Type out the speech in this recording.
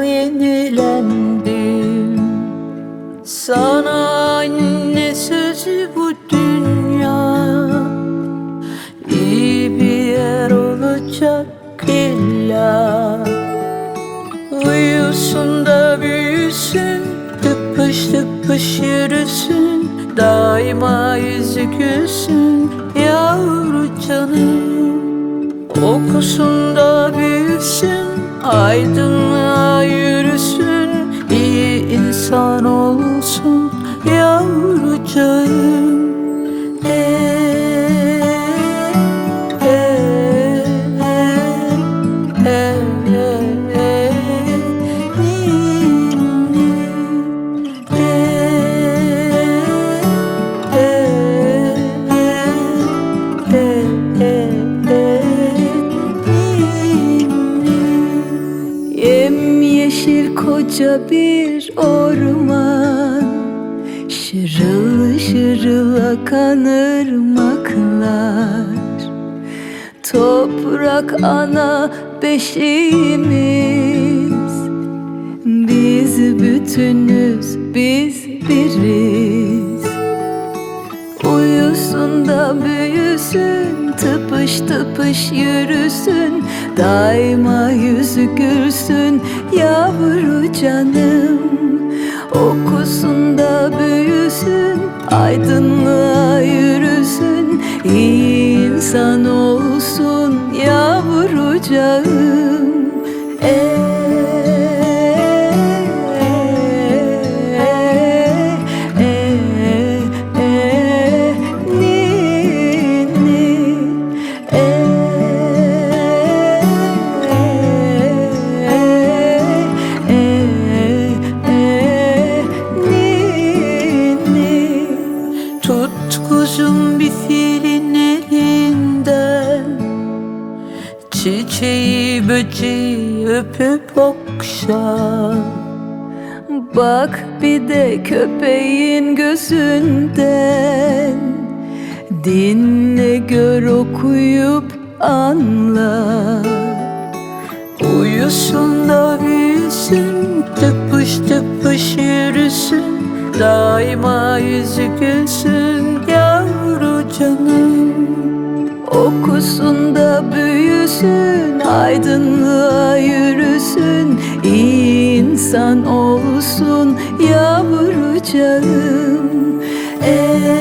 yenilendim. Sana anne sözü bu dünya iyi bir yer olacak illa. Uyusun da büyüsün, tıpış tıpış yürüsün, daima yüzü gülsün yavru canım. Okusun da büyüsün, aydınlığa yürüsün, iyi insan olsun yavrucağım. Yemyeşil koca bir orman, şırıl şırıl akan ırmaklar. Toprak ana beşiğimiz, biz bütünüz, biz biriz. Uyusun da büyüsün, tıpış tıpış yürüsün, daima yüzü gülsün yavru canım. Okusun da büyüsün, aydınlığa yürüsün, iyi insan olsun yavrucağım. Tut kuzum bir filin elinden, çiçeği böceği öpüp okşa. Bak bir de köpeğin gözünden, dinle gör okuyup anla. Uyusun da büyüsün, tıpış tıpış yürüsün, daima yüzü gülsün yavru canım. Okusun da büyüsün, aydınlığa yürüsün, iyi insan olsun yavrucağım.